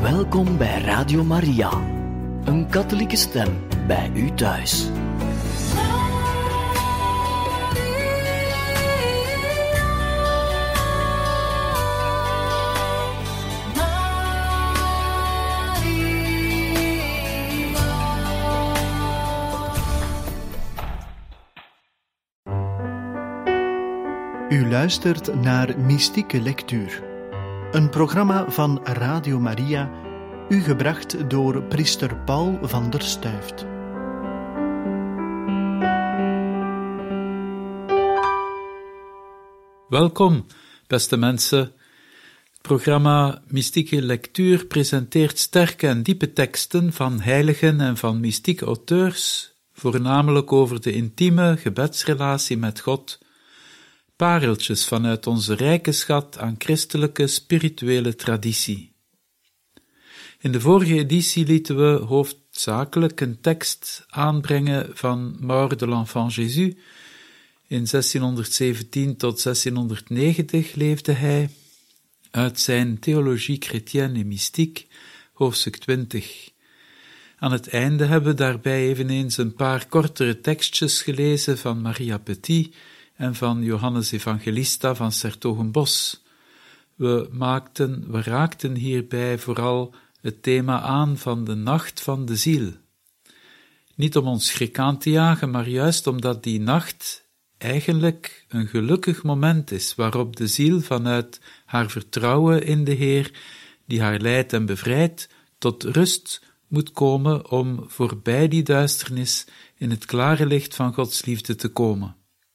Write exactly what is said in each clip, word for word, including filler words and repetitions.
Welkom bij Radio Maria, een katholieke stem bij u thuis. U luistert naar Mystieke Lectuur, een programma van Radio Maria, u gebracht door priester Paul van der Stuyft. Welkom, beste mensen. Het programma Mystieke Lectuur presenteert sterke en diepe teksten van heiligen en van mystieke auteurs, voornamelijk over de intieme gebedsrelatie met God, pareltjes vanuit onze rijke schat aan christelijke spirituele traditie. In de vorige editie lieten we hoofdzakelijk een tekst aanbrengen van Maur de l'Enfant Jésus. In zestienhonderdzeventien tot zestienhonderdnegentig leefde hij. Uit zijn Théologie chrétienne et mystique, hoofdstuk twintig. Aan het einde hebben we daarbij eveneens een paar kortere tekstjes gelezen van Maria Petit en van Johannes Evangelista van 's-Hertogenbosch. We maakten, we raakten hierbij vooral het thema aan van de nacht van de ziel. Niet om ons schrik aan te jagen, maar juist omdat die nacht eigenlijk een gelukkig moment is, waarop de ziel vanuit haar vertrouwen in de Heer, die haar leidt en bevrijdt, tot rust moet komen om voorbij die duisternis in het klare licht van Gods liefde te komen.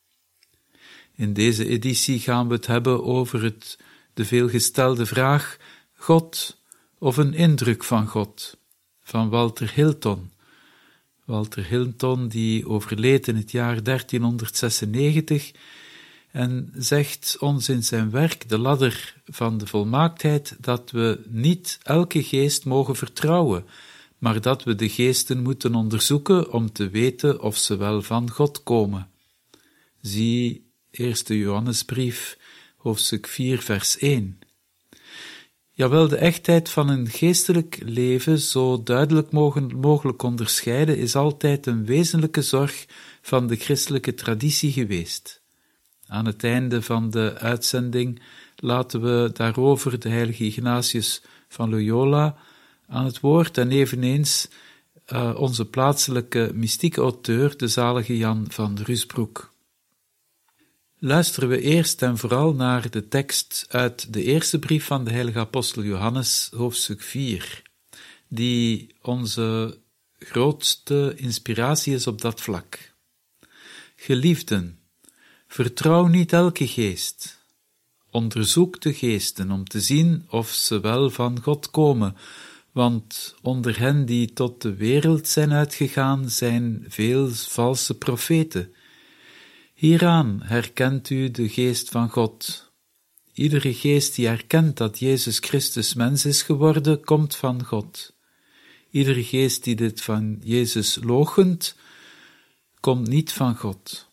In deze editie gaan we het hebben over het, de veelgestelde vraag God of een indruk van God, van Walter Hilton. Walter Hilton, die overleed in het jaar dertienhonderdzesennegentig en zegt ons in zijn werk De ladder van de volmaaktheid dat we niet elke geest mogen vertrouwen, maar dat we de geesten moeten onderzoeken om te weten of ze wel van God komen. Zie Eerste Johannesbrief, hoofdstuk vier, vers één. Jawel, de echtheid van een geestelijk leven zo duidelijk mogelijk onderscheiden is altijd een wezenlijke zorg van de christelijke traditie geweest. Aan het einde van de uitzending laten we daarover de heilige Ignatius van Loyola aan het woord en eveneens uh, onze plaatselijke mystieke auteur, de zalige Jan van Rusbroek. Luisteren we eerst en vooral naar de tekst uit de eerste brief van de heilige apostel Johannes, hoofdstuk vier, die onze grootste inspiratie is op dat vlak. Geliefden, vertrouw niet elke geest. Onderzoek de geesten om te zien of ze wel van God komen, want onder hen die tot de wereld zijn uitgegaan zijn veel valse profeten. Hieraan herkent u de geest van God. Iedere geest die erkent dat Jezus Christus mens is geworden, komt van God. Iedere geest die dit van Jezus loochent, komt niet van God.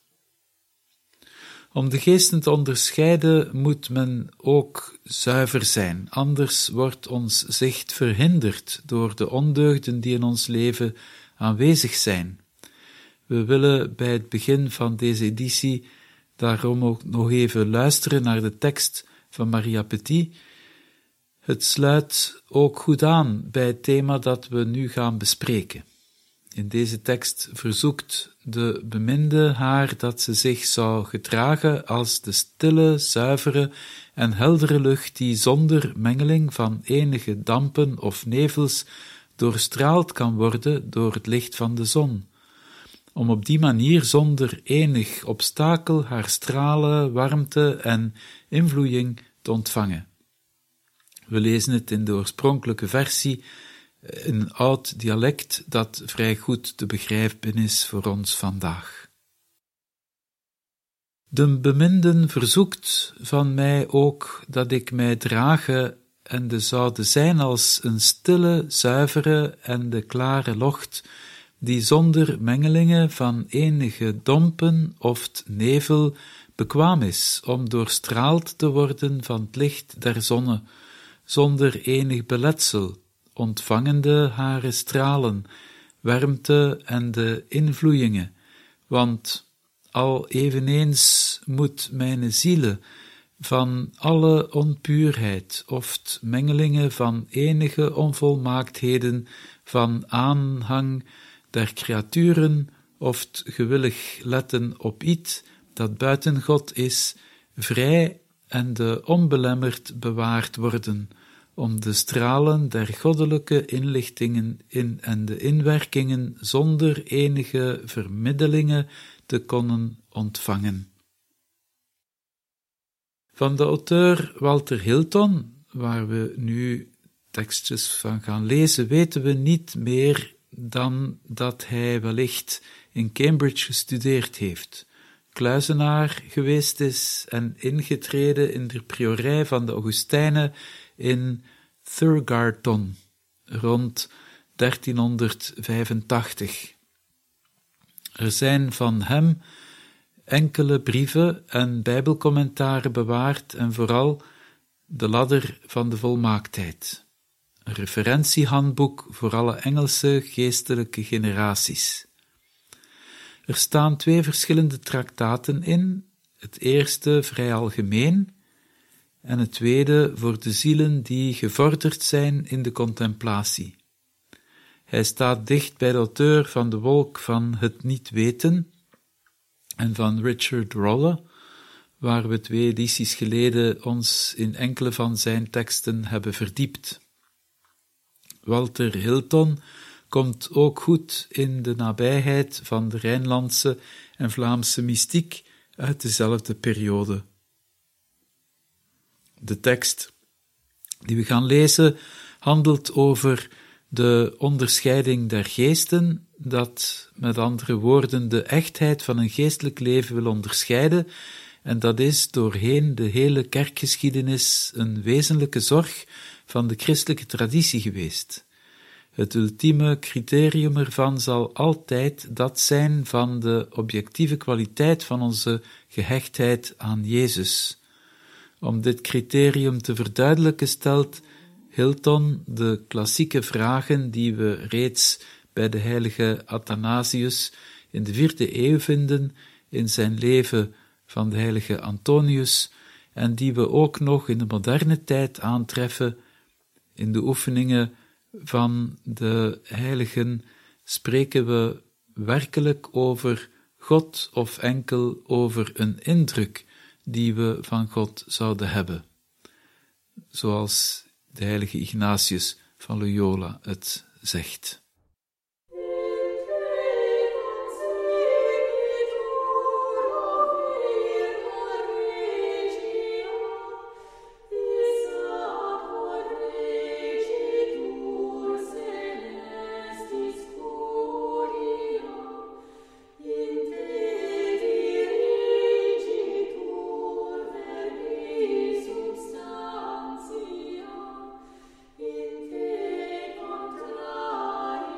Om de geesten te onderscheiden moet men ook zuiver zijn, anders wordt ons zicht verhinderd door de ondeugden die in ons leven aanwezig zijn. We willen bij het begin van deze editie daarom ook nog even luisteren naar de tekst van Maria Petit. Het sluit ook goed aan bij het thema dat we nu gaan bespreken. In deze tekst verzoekt de beminde haar dat ze zich zou gedragen als de stille, zuivere en heldere lucht die zonder mengeling van enige dampen of nevels doorstraald kan worden door het licht van de zon, om op die manier zonder enig obstakel haar stralen, warmte en invloeiing te ontvangen. We lezen het in de oorspronkelijke versie, in een oud dialect dat vrij goed te begrijpen is voor ons vandaag. De beminden verzoekt van mij ook dat ik mij drage en de zoude zijn als een stille, zuivere en de klare locht, die zonder mengelingen van enige dompen of nevel bekwaam is om doorstraald te worden van het licht der zonne, zonder enig beletsel, ontvangende hare stralen, warmte en de invloeiingen, want al eveneens moet mijn ziele van alle onpuurheid, oft mengelingen van enige onvolmaaktheden, van aanhang der creaturen, oft gewillig letten op iets dat buiten God is, vrij en de onbelemmerd bewaard worden, om de stralen der goddelijke inlichtingen in en de inwerkingen zonder enige vermiddelingen te konnen ontvangen. Van de auteur Walter Hilton, waar we nu tekstjes van gaan lezen, weten we niet meer dan dat hij wellicht in Cambridge gestudeerd heeft, kluizenaar geweest is en ingetreden in de priorij van de Augustijnen in Thurgarton rond dertienhonderdvijfentachtig. Er zijn van hem enkele brieven en bijbelcommentaren bewaard en vooral de ladder van de volmaaktheid, een referentiehandboek voor alle Engelse geestelijke generaties. Er staan twee verschillende traktaten in, het eerste vrij algemeen en het tweede voor de zielen die gevorderd zijn in de contemplatie. Hij staat dicht bij de auteur van De Wolk van het Niet Weten en van Richard Rolle, waar we twee edities geleden ons in enkele van zijn teksten hebben verdiept. Walter Hilton komt ook goed in de nabijheid van de Rijnlandse en Vlaamse mystiek uit dezelfde periode. De tekst die we gaan lezen handelt over de onderscheiding der geesten, dat met andere woorden de echtheid van een geestelijk leven wil onderscheiden, en dat is doorheen de hele kerkgeschiedenis een wezenlijke zorg van de christelijke traditie geweest. Het ultieme criterium ervan zal altijd dat zijn van de objectieve kwaliteit van onze gehechtheid aan Jezus. Om dit criterium te verduidelijken stelt Hilton de klassieke vragen die we reeds bij de heilige Athanasius in de vierde eeuw vinden in zijn leven van de heilige Antonius en die we ook nog in de moderne tijd aantreffen in de oefeningen van de heiligen. Spreken we werkelijk over God of enkel over een indruk die we van God zouden hebben, zoals de heilige Ignatius van Loyola het zegt. In te contrae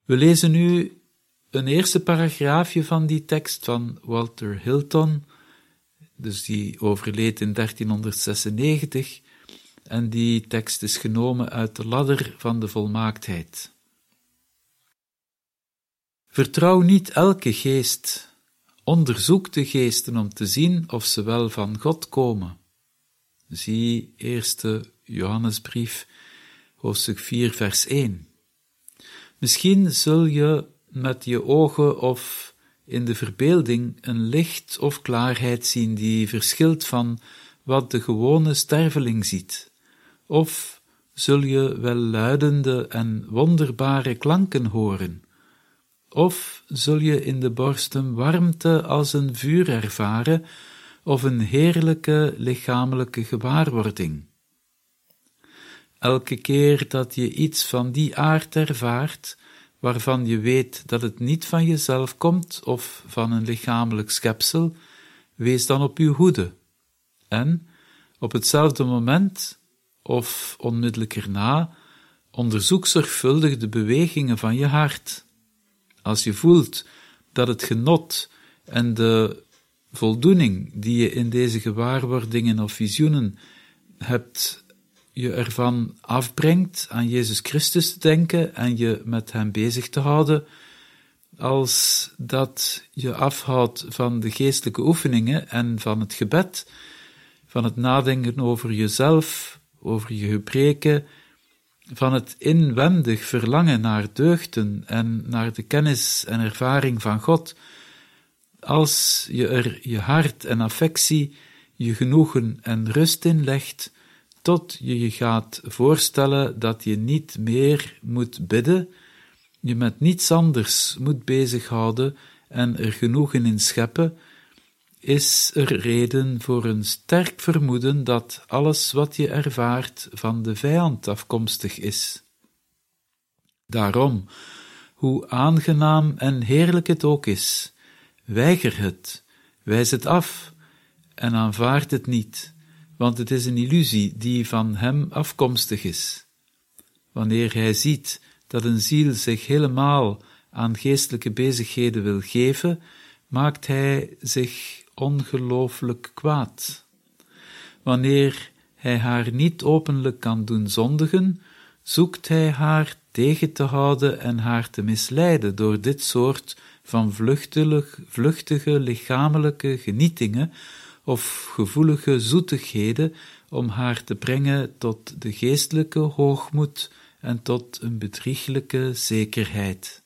We lezen nu een eerste paragraafje van die tekst van Walter Hilton, dus die overleed in dertienhonderdzesennegentig, en die tekst is genomen uit de ladder van de volmaaktheid. Vertrouw niet elke geest, onderzoek de geesten om te zien of ze wel van God komen. Zie eerste Johannesbrief, hoofdstuk vier, vers één. Misschien zul je met je ogen of in de verbeelding een licht of klaarheid zien die verschilt van wat de gewone sterveling ziet, of zul je welluidende en wonderbare klanken horen, of zul je in de borst een warmte als een vuur ervaren, of een heerlijke lichamelijke gewaarwording. Elke keer dat je iets van die aard ervaart, waarvan je weet dat het niet van jezelf komt of van een lichamelijk schepsel, wees dan op uw hoede. En, op hetzelfde moment, of onmiddellijk erna, onderzoek zorgvuldig de bewegingen van je hart. Als je voelt dat het genot en de voldoening die je in deze gewaarwordingen of visioenen hebt, je ervan afbrengt aan Jezus Christus te denken en je met hem bezig te houden, als dat je afhoudt van de geestelijke oefeningen en van het gebed, van het nadenken over jezelf, over je gebreken, van het inwendig verlangen naar deugden en naar de kennis en ervaring van God, als je er je hart en affectie, je genoegen en rust in legt, tot je je gaat voorstellen dat je niet meer moet bidden, je met niets anders moet bezighouden en er genoegen in scheppen, is er reden voor een sterk vermoeden dat alles wat je ervaart van de vijand afkomstig is. Daarom, hoe aangenaam en heerlijk het ook is, weiger het, wijs het af en aanvaard het niet, want het is een illusie die van hem afkomstig is. Wanneer hij ziet dat een ziel zich helemaal aan geestelijke bezigheden wil geven, maakt hij zich ongelooflijk kwaad. Wanneer hij haar niet openlijk kan doen zondigen, zoekt hij haar tegen te houden en haar te misleiden door dit soort van vluchtige, vluchtige lichamelijke genietingen of gevoelige zoetigheden om haar te brengen tot de geestelijke hoogmoed en tot een bedrieglijke zekerheid.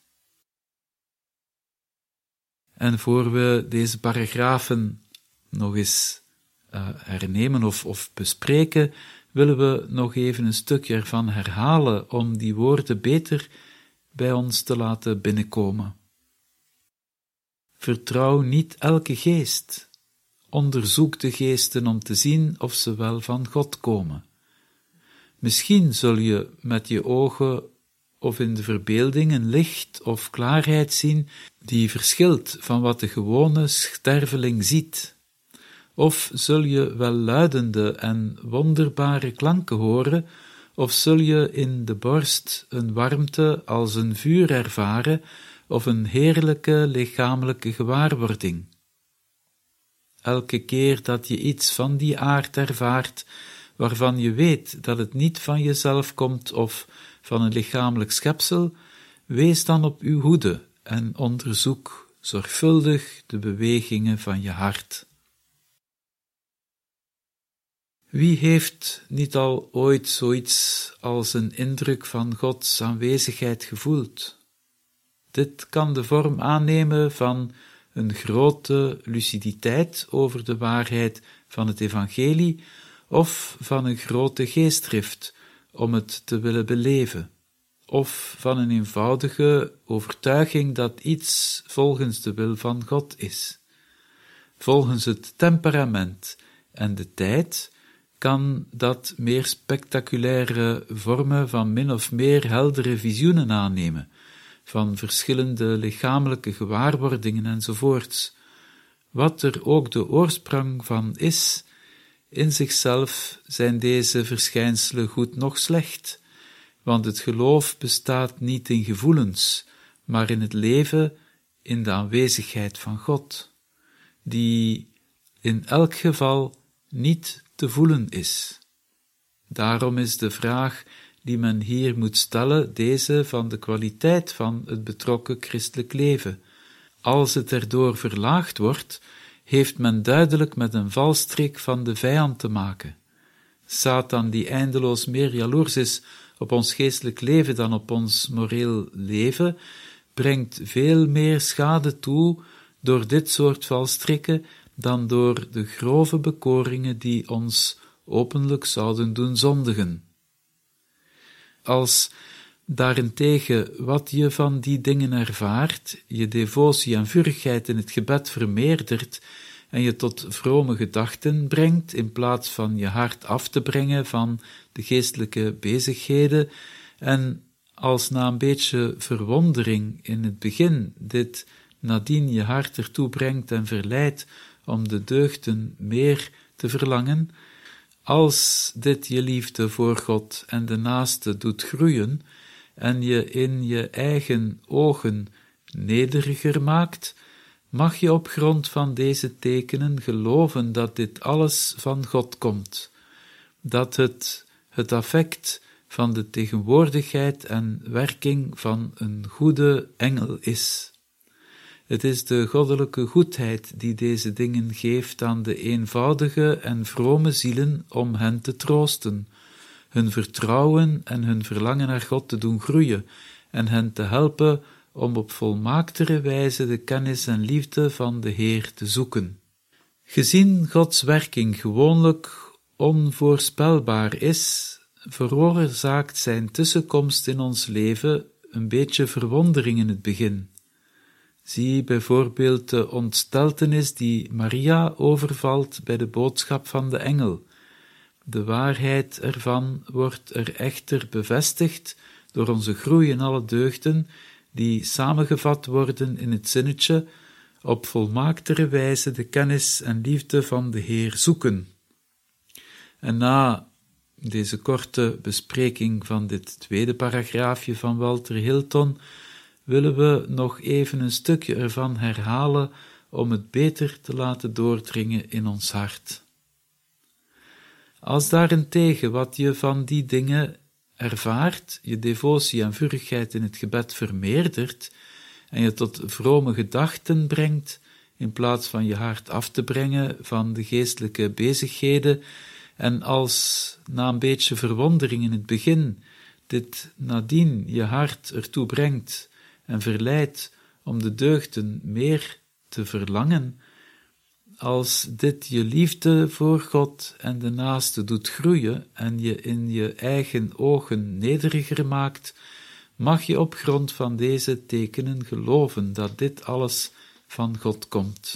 En voor we deze paragrafen nog eens uh, hernemen of, of bespreken, willen we nog even een stukje ervan herhalen om die woorden beter bij ons te laten binnenkomen. Vertrouw niet elke geest. Onderzoek de geesten om te zien of ze wel van God komen. Misschien zul je met je ogen of in de verbeelding een licht of klaarheid zien die verschilt van wat de gewone sterveling ziet. Of zul je welluidende en wonderbare klanken horen, of zul je in de borst een warmte als een vuur ervaren, of een heerlijke lichamelijke gewaarwording. Elke keer dat je iets van die aard ervaart, waarvan je weet dat het niet van jezelf komt of van een lichamelijk schepsel, wees dan op uw hoede en onderzoek zorgvuldig de bewegingen van je hart. Wie heeft niet al ooit zoiets als een indruk van Gods aanwezigheid gevoeld? Dit kan de vorm aannemen van een grote luciditeit over de waarheid van het evangelie of van een grote geestdrift om het te willen beleven, of van een eenvoudige overtuiging dat iets volgens de wil van God is. Volgens het temperament en de tijd kan dat meer spectaculaire vormen van min of meer heldere visioenen aannemen, van verschillende lichamelijke gewaarwordingen enzovoorts. Wat er ook de oorsprong van is, in zichzelf zijn deze verschijnselen goed noch slecht, want het geloof bestaat niet in gevoelens, maar in het leven in de aanwezigheid van God, die in elk geval niet te voelen is. Daarom is de vraag die men hier moet stellen deze van de kwaliteit van het betrokken christelijk leven. Als het erdoor verlaagd wordt, heeft men duidelijk met een valstrik van de vijand te maken. Satan, die eindeloos meer jaloers is op ons geestelijk leven dan op ons moreel leven, brengt veel meer schade toe door dit soort valstrikken dan door de grove bekoringen die ons openlijk zouden doen zondigen. Als daarentegen wat je van die dingen ervaart, je devotie en vurigheid in het gebed vermeerdert en je tot vrome gedachten brengt, in plaats van je hart af te brengen van de geestelijke bezigheden, en als na een beetje verwondering in het begin dit nadien je hart ertoe brengt en verleidt om de deugden meer te verlangen, als dit je liefde voor God en de naaste doet groeien en je in je eigen ogen nederiger maakt, mag je op grond van deze tekenen geloven dat dit alles van God komt, dat het het affect van de tegenwoordigheid en werking van een goede engel is. Het is de goddelijke goedheid die deze dingen geeft aan de eenvoudige en vrome zielen om hen te troosten, hun vertrouwen en hun verlangen naar God te doen groeien en hen te helpen om op volmaaktere wijze de kennis en liefde van de Heer te zoeken. Gezien Gods werking gewoonlijk onvoorspelbaar is, veroorzaakt zijn tussenkomst in ons leven een beetje verwondering in het begin. Zie bijvoorbeeld de ontsteltenis die Maria overvalt bij de boodschap van de engel. De waarheid ervan wordt er echter bevestigd door onze groei in alle deugden, die samengevat worden in het zinnetje op volmaaktere wijze de kennis en liefde van de Heer zoeken. En na deze korte bespreking van dit tweede paragraafje van Walter Hilton willen we nog even een stukje ervan herhalen om het beter te laten doordringen in ons hart. Als daarentegen wat je van die dingen ervaart, je devotie en vurigheid in het gebed vermeerdert en je tot vrome gedachten brengt, in plaats van je hart af te brengen van de geestelijke bezigheden, en als na een beetje verwondering in het begin dit nadien je hart ertoe brengt en verleidt om de deugden meer te verlangen, als dit je liefde voor God en de naaste doet groeien en je in je eigen ogen nederiger maakt, mag je op grond van deze tekenen geloven dat dit alles van God komt.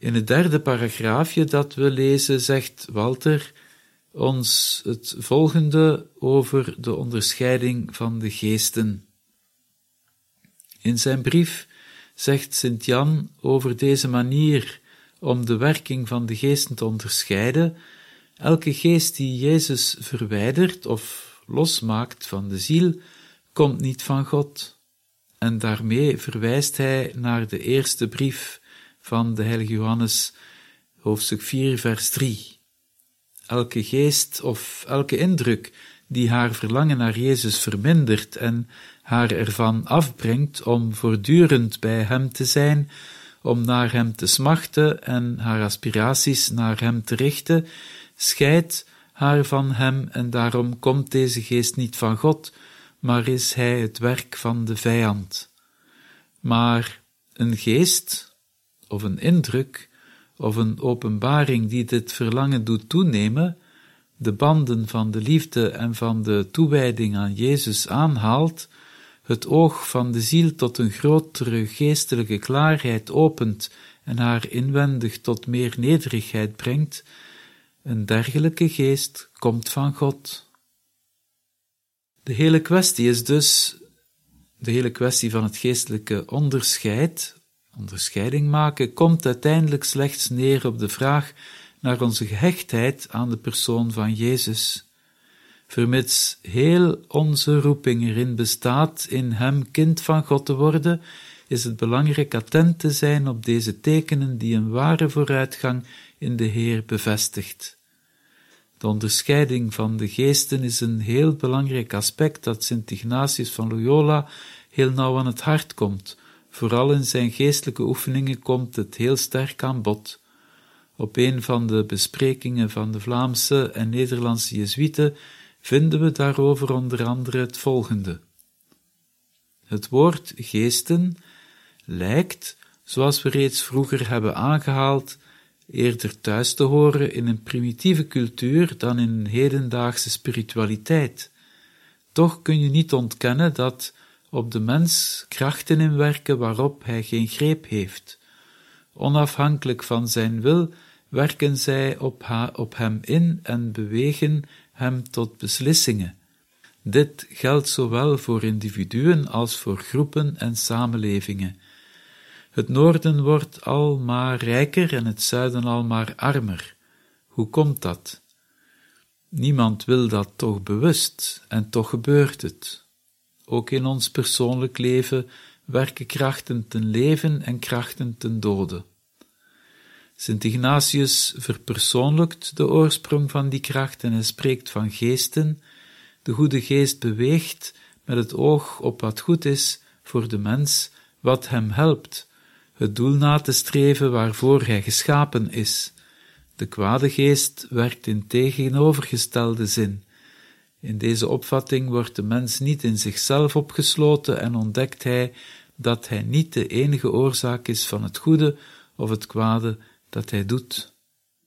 In het derde paragraafje dat we lezen zegt Walter ons het volgende over de onderscheiding van de geesten. In zijn brief zegt Sint Jan over deze manier om de werking van de geesten te onderscheiden: elke geest die Jezus verwijdert of losmaakt van de ziel, komt niet van God. En daarmee verwijst hij naar de eerste brief van de heilige Johannes, hoofdstuk vier, vers drie. Elke geest of elke indruk die haar verlangen naar Jezus vermindert en haar ervan afbrengt om voortdurend bij hem te zijn, om naar hem te smachten en haar aspiraties naar hem te richten, scheidt haar van hem en daarom komt deze geest niet van God, maar is hij het werk van de vijand. Maar een geest, of een indruk, of een openbaring die dit verlangen doet toenemen, de banden van de liefde en van de toewijding aan Jezus aanhaalt, het oog van de ziel tot een grotere geestelijke klaarheid opent en haar inwendig tot meer nederigheid brengt, een dergelijke geest komt van God. De hele kwestie is dus, de hele kwestie van het geestelijke onderscheid, onderscheiding maken, komt uiteindelijk slechts neer op de vraag naar onze gehechtheid aan de persoon van Jezus. Vermits heel onze roeping erin bestaat in hem kind van God te worden, is het belangrijk attent te zijn op deze tekenen die een ware vooruitgang in de Heer bevestigt. De onderscheiding van de geesten is een heel belangrijk aspect dat Sint Ignatius van Loyola heel nauw aan het hart komt. Vooral in zijn geestelijke oefeningen komt het heel sterk aan bod. Op een van de besprekingen van de Vlaamse en Nederlandse Jezuïeten vinden we daarover onder andere het volgende. Het woord geesten lijkt, zoals we reeds vroeger hebben aangehaald, eerder thuis te horen in een primitieve cultuur dan in een hedendaagse spiritualiteit. Toch kun je niet ontkennen dat op de mens krachten inwerken waarop hij geen greep heeft. Onafhankelijk van zijn wil werken zij op, ha- op hem in en bewegen hem tot beslissingen. Dit geldt zowel voor individuen als voor groepen en samenlevingen. Het noorden wordt al maar rijker en het zuiden al maar armer. Hoe komt dat? Niemand wil dat toch bewust, en toch gebeurt het. Ook in ons persoonlijk leven werken krachten ten leven en krachten ten dode. Sint Ignatius verpersoonlijkt de oorsprong van die kracht en hij spreekt van geesten. De goede geest beweegt met het oog op wat goed is voor de mens, wat hem helpt, het doel na te streven waarvoor hij geschapen is. De kwade geest werkt in tegenovergestelde zin. In deze opvatting wordt de mens niet in zichzelf opgesloten en ontdekt hij dat hij niet de enige oorzaak is van het goede of het kwade dat hij doet.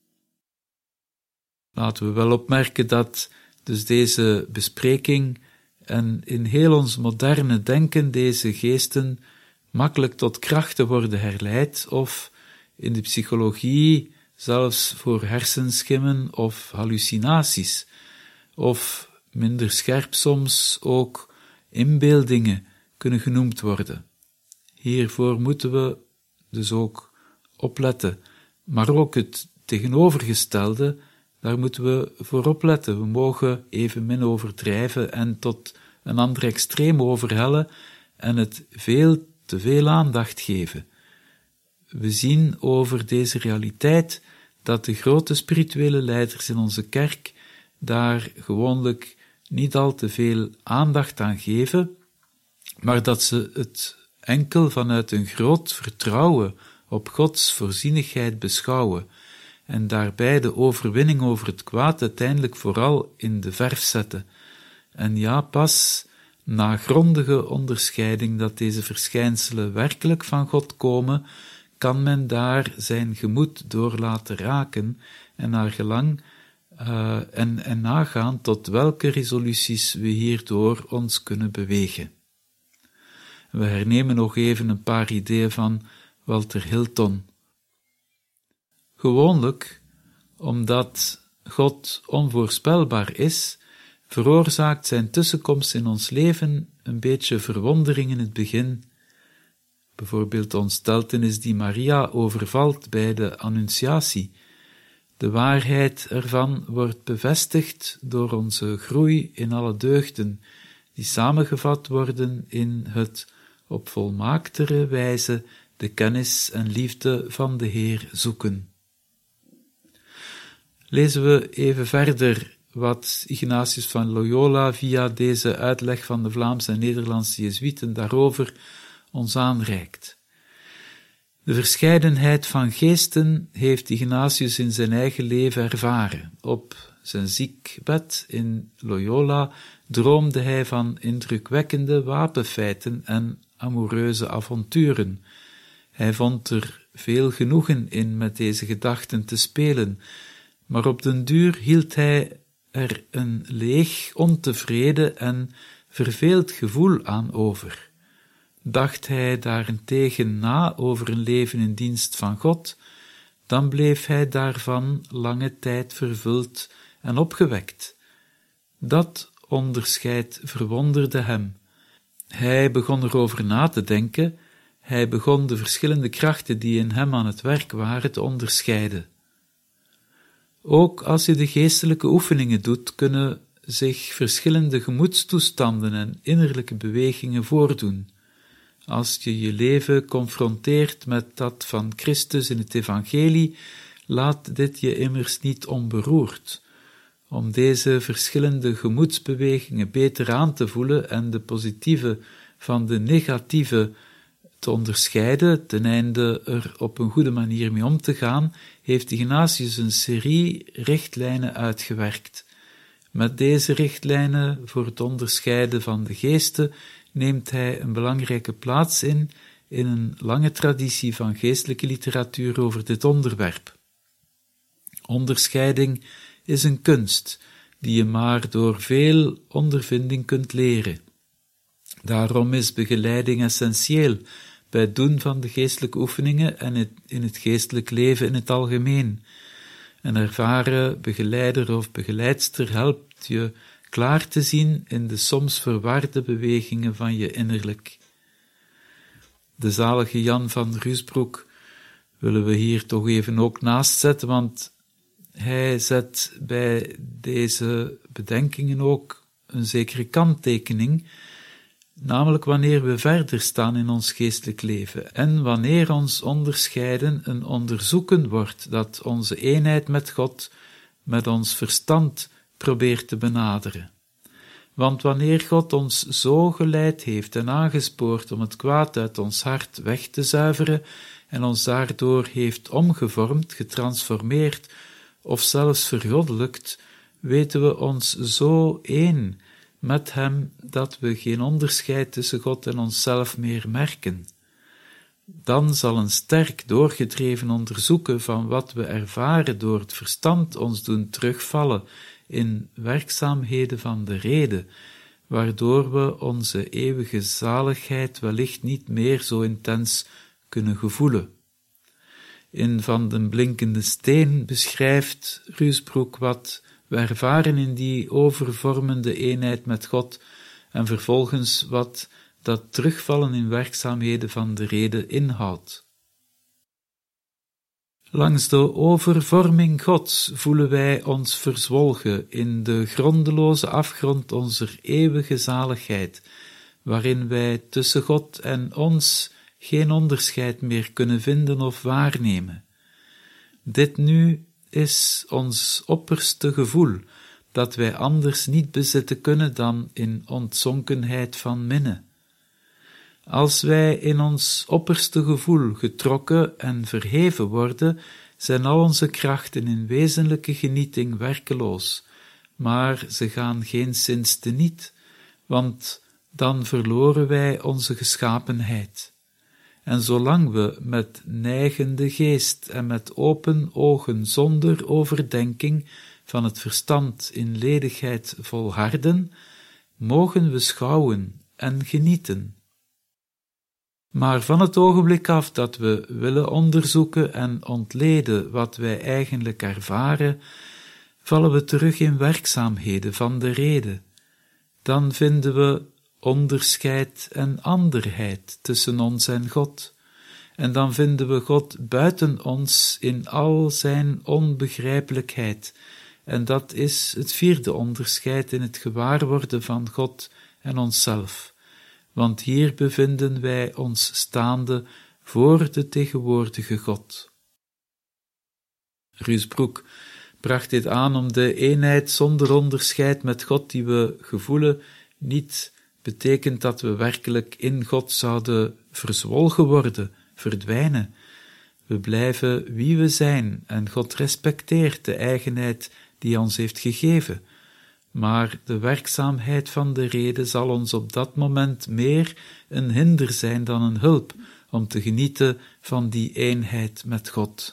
Laten we wel opmerken dat dus deze bespreking en in heel ons moderne denken deze geesten makkelijk tot krachten worden herleid of in de psychologie zelfs voor hersenschimmen of hallucinaties, of minder scherp soms ook inbeeldingen kunnen genoemd worden. Hiervoor moeten we dus ook opletten, maar ook het tegenovergestelde, daar moeten we voor opletten. We mogen evenmin overdrijven en tot een ander extreem overhellen en het veel te veel aandacht geven. We zien over deze realiteit dat de grote spirituele leiders in onze kerk daar gewoonlijk niet al te veel aandacht aan geven, maar dat ze het enkel vanuit een groot vertrouwen op Gods voorzienigheid beschouwen en daarbij de overwinning over het kwaad uiteindelijk vooral in de verf zetten. En ja, pas na grondige onderscheiding dat deze verschijnselen werkelijk van God komen, kan men daar zijn gemoed door laten raken en naar gelang uh, en, en nagaan tot welke resoluties we hierdoor ons kunnen bewegen. We hernemen nog even een paar ideeën van Walter Hilton. Gewoonlijk, omdat God onvoorspelbaar is, veroorzaakt zijn tussenkomst in ons leven een beetje verwondering in het begin. Bijvoorbeeld de ontsteltenis die Maria overvalt bij de annunciatie. De waarheid ervan wordt bevestigd door onze groei in alle deugden, die samengevat worden in het op volmaaktere wijze de kennis en liefde van de Heer zoeken. Lezen we even verder wat Ignatius van Loyola via deze uitleg van de Vlaamse en Nederlandse Jezuïeten daarover ons aanreikt. De verscheidenheid van geesten heeft Ignatius in zijn eigen leven ervaren. Op zijn ziekbed in Loyola droomde hij van indrukwekkende wapenfeiten en amoureuze avonturen. Hij vond er veel genoegen in met deze gedachten te spelen, maar op den duur hield hij er een leeg, ontevreden en verveeld gevoel aan over. Dacht hij daarentegen na over een leven in dienst van God, dan bleef hij daarvan lange tijd vervuld en opgewekt. Dat onderscheid verwonderde hem. Hij begon erover na te denken, hij begon de verschillende krachten die in hem aan het werk waren te onderscheiden. Ook als je de geestelijke oefeningen doet, kunnen zich verschillende gemoedstoestanden en innerlijke bewegingen voordoen. Als je je leven confronteert met dat van Christus in het evangelie, laat dit je immers niet onberoerd. Om deze verschillende gemoedsbewegingen beter aan te voelen en de positieve van de negatieve te onderscheiden, ten einde er op een goede manier mee om te gaan, heeft Ignatius een serie richtlijnen uitgewerkt. Met deze richtlijnen voor het onderscheiden van de geesten neemt hij een belangrijke plaats in, in een lange traditie van geestelijke literatuur over dit onderwerp. Onderscheiding is een kunst, die je maar door veel ondervinding kunt leren. Daarom is begeleiding essentieel bij het doen van de geestelijke oefeningen en in het geestelijk leven in het algemeen. Een ervaren begeleider of begeleidster helpt je klaar te zien in de soms verwarde bewegingen van je innerlijk. De zalige Jan van Ruusbroek willen we hier toch even ook naast zetten, want hij zet bij deze bedenkingen ook een zekere kanttekening, namelijk wanneer we verder staan in ons geestelijk leven en wanneer ons onderscheiden een onderzoeken wordt dat onze eenheid met God met ons verstand probeert te benaderen. Want wanneer God ons zo geleid heeft en aangespoord om het kwaad uit ons hart weg te zuiveren en ons daardoor heeft omgevormd, getransformeerd of zelfs vergoddelijkt, weten we ons zo één met hem dat we geen onderscheid tussen God en onszelf meer merken. Dan zal een sterk doorgedreven onderzoeken van wat we ervaren door het verstand ons doen terugvallen in werkzaamheden van de rede, waardoor we onze eeuwige zaligheid wellicht niet meer zo intens kunnen gevoelen. In Van den Blinkende Steen beschrijft Ruusbroek wat we ervaren in die overvormende eenheid met God en vervolgens wat dat terugvallen in werkzaamheden van de rede inhoudt. Langs de overvorming Gods voelen wij ons verzwolgen in de grondeloze afgrond onze eeuwige zaligheid, waarin wij tussen God en ons geen onderscheid meer kunnen vinden of waarnemen. Dit nu is ons opperste gevoel, dat wij anders niet bezitten kunnen dan in ontzonkenheid van minne. Als wij in ons opperste gevoel getrokken en verheven worden, zijn al onze krachten in wezenlijke genieting werkeloos, maar ze gaan geenszins teniet, want dan verloren wij onze geschapenheid. En zolang we met neigende geest en met open ogen zonder overdenking van het verstand in ledigheid volharden, mogen we schouwen en genieten. Maar van het ogenblik af dat we willen onderzoeken en ontleden wat wij eigenlijk ervaren, vallen we terug in werkzaamheden van de rede. Dan vinden we onderscheid en anderheid tussen ons en God. En dan vinden we God buiten ons in al zijn onbegrijpelijkheid. En dat is het vierde onderscheid in het gewaarworden van God en onszelf. Want hier bevinden wij ons staande voor de tegenwoordige God. Ruusbroek bracht dit aan om de eenheid zonder onderscheid met God die we gevoelen niet betekent dat we werkelijk in God zouden verzwolgen worden, verdwijnen. We blijven wie we zijn en God respecteert de eigenheid die ons heeft gegeven. Maar de werkzaamheid van de rede zal ons op dat moment meer een hinder zijn dan een hulp om te genieten van die eenheid met God.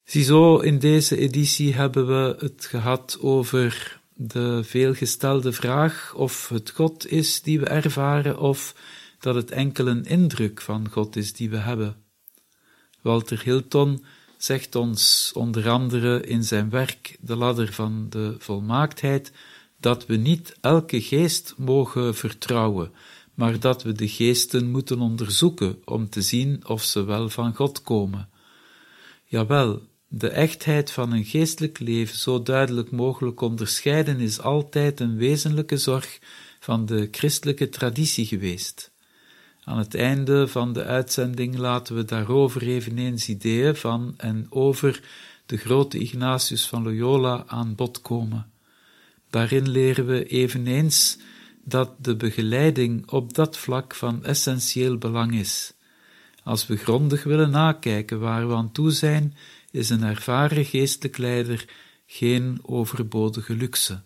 Ziezo, in deze editie hebben we het gehad over de veelgestelde vraag of het God is die we ervaren of dat het enkel een indruk van God is die we hebben. Walter Hilton zegt ons onder andere in zijn werk De ladder van de volmaaktheid dat we niet elke geest mogen vertrouwen, maar dat we de geesten moeten onderzoeken om te zien of ze wel van God komen. Jawel, de echtheid van een geestelijk leven zo duidelijk mogelijk onderscheiden is altijd een wezenlijke zorg van de christelijke traditie geweest. Aan het einde van de uitzending laten we daarover eveneens ideeën van en over de grote Ignatius van Loyola aan bod komen. Daarin leren we eveneens dat de begeleiding op dat vlak van essentieel belang is. Als we grondig willen nakijken waar we aan toe zijn, is een ervaren geestelijk leider geen overbodige luxe.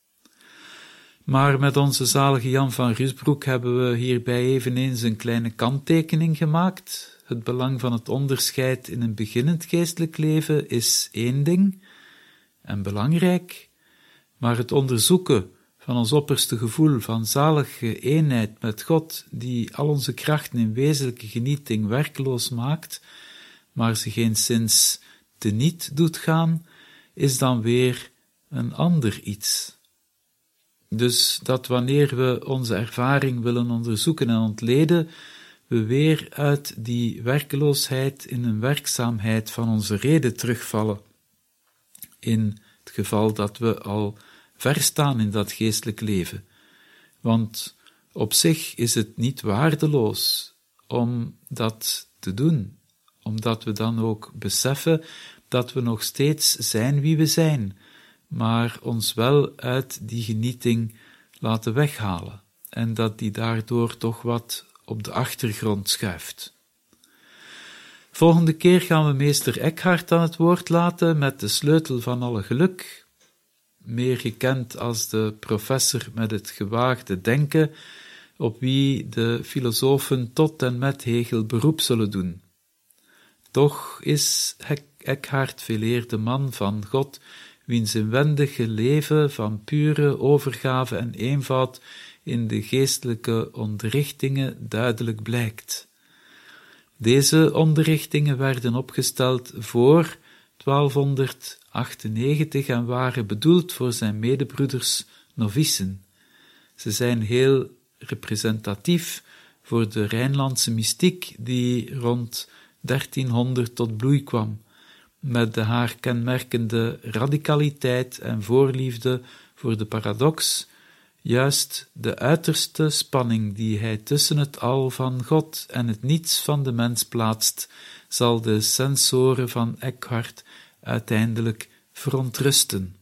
Maar met onze zalige Jan van Rusbroek hebben we hierbij eveneens een kleine kanttekening gemaakt. Het belang van het onderscheid in een beginnend geestelijk leven is één ding, en belangrijk, maar het onderzoeken van ons opperste gevoel van zalige eenheid met God, die al onze krachten in wezenlijke genieting werkeloos maakt, maar ze geenszins teniet doet gaan, is dan weer een ander iets. Dus dat wanneer we onze ervaring willen onderzoeken en ontleden, we weer uit die werkeloosheid in een werkzaamheid van onze reden terugvallen. In het geval dat we al ver staan in dat geestelijk leven. Want op zich is het niet waardeloos om dat te doen, omdat we dan ook beseffen dat we nog steeds zijn wie we zijn, maar ons wel uit die genieting laten weghalen en dat die daardoor toch wat op de achtergrond schuift. Volgende keer gaan we meester Eckhart aan het woord laten met de sleutel van alle geluk, meer gekend als de professor met het gewaagde denken, op wie de filosofen tot en met Hegel beroep zullen doen. Toch is Eckhart veeleer de man van God, wiens inwendige leven van pure overgave en eenvoud in de geestelijke onderrichtingen duidelijk blijkt. Deze onderrichtingen werden opgesteld voor twaalfhonderdachtennegentig en waren bedoeld voor zijn medebroeders novicen. Ze zijn heel representatief voor de Rijnlandse mystiek die rond dertienhonderd tot bloei kwam, met de haar kenmerkende radicaliteit en voorliefde voor de paradox, juist de uiterste spanning die hij tussen het al van God en het niets van de mens plaatst, zal de sensoren van Eckhart uiteindelijk verontrusten.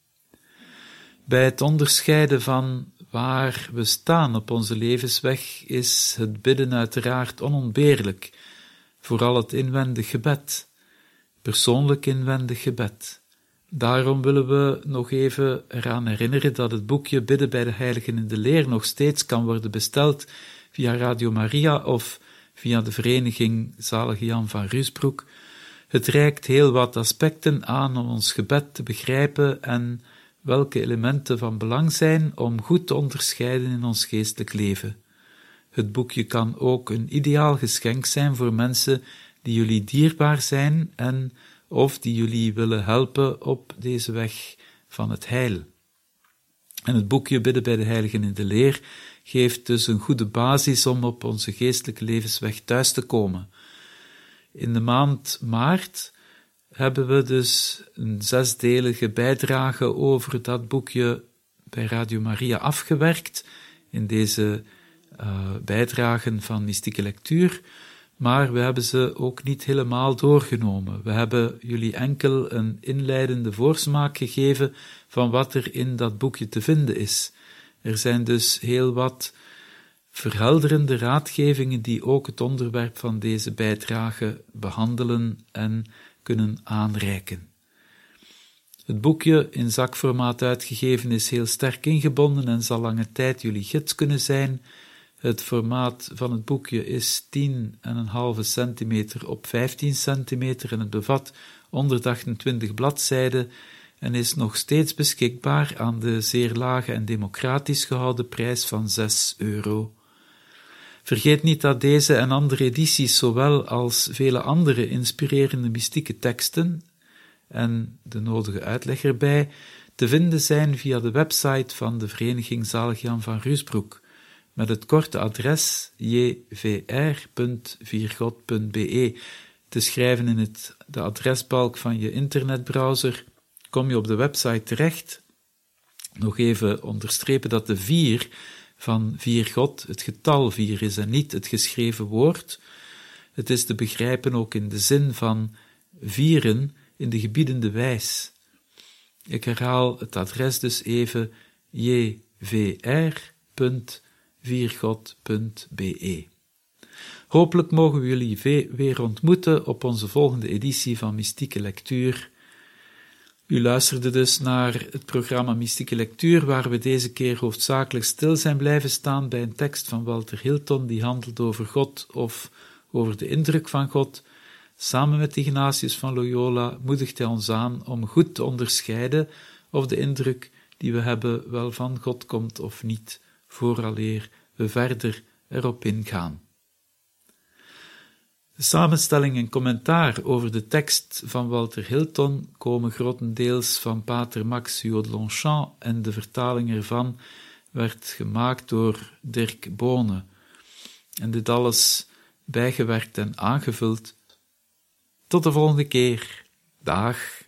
Bij het onderscheiden van waar we staan op onze levensweg is het bidden uiteraard onontbeerlijk, vooral het inwendig gebed, persoonlijk inwendig gebed. Daarom willen we nog even eraan herinneren dat het boekje Bidden bij de Heiligen in de Leer nog steeds kan worden besteld via Radio Maria of via de vereniging Zalige Jan van Rusbroek. Het reikt heel wat aspecten aan om ons gebed te begrijpen en welke elementen van belang zijn om goed te onderscheiden in ons geestelijk leven. Het boekje kan ook een ideaal geschenk zijn voor mensen die jullie dierbaar zijn en of die jullie willen helpen op deze weg van het heil. En het boekje Bidden bij de Heiligen in de Leer geeft dus een goede basis om op onze geestelijke levensweg thuis te komen. In de maand maart hebben we dus een zesdelige bijdrage over dat boekje bij Radio Maria afgewerkt, in deze uh, bijdragen van mystieke lectuur, maar we hebben ze ook niet helemaal doorgenomen. We hebben jullie enkel een inleidende voorsmaak gegeven van wat er in dat boekje te vinden is. Er zijn dus heel wat verhelderende raadgevingen die ook het onderwerp van deze bijdrage behandelen en kunnen aanreiken. Het boekje, in zakformaat uitgegeven, is heel sterk ingebonden en zal lange tijd jullie gids kunnen zijn. Het formaat van het boekje is tien komma vijf centimeter op vijftien centimeter en het bevat honderdachtentwintig bladzijden en is nog steeds beschikbaar aan de zeer lage en democratisch gehouden prijs van zes euro. Vergeet niet dat deze en andere edities, zowel als vele andere inspirerende mystieke teksten en de nodige uitleg erbij, te vinden zijn via de website van de Vereniging Zalig Jan van Ruusbroek, met het korte adres j v r punt viergod punt b e. Te schrijven in het, de adresbalk van je internetbrowser, kom je op de website terecht. Nog even onderstrepen dat de vier van Viergod het getal vier is en niet het geschreven woord. Het is te begrijpen ook in de zin van vieren in de gebiedende wijs. Ik herhaal het adres dus even j v r punt viergod punt b e. Hopelijk mogen we jullie weer ontmoeten op onze volgende editie van Mystieke Lectuur. U luisterde dus naar het programma Mystieke Lectuur, waar we deze keer hoofdzakelijk stil zijn blijven staan bij een tekst van Walter Hilton die handelt over God of over de indruk van God. Samen met Ignatius van Loyola moedigt hij ons aan om goed te onderscheiden of de indruk die we hebben wel van God komt of niet, vooraleer we verder erop ingaan. De samenstelling en commentaar over de tekst van Walter Hilton komen grotendeels van pater Max Huot-Longchamp en de vertaling ervan werd gemaakt door Dirk Bone. En dit alles bijgewerkt en aangevuld. Tot de volgende keer. Dag.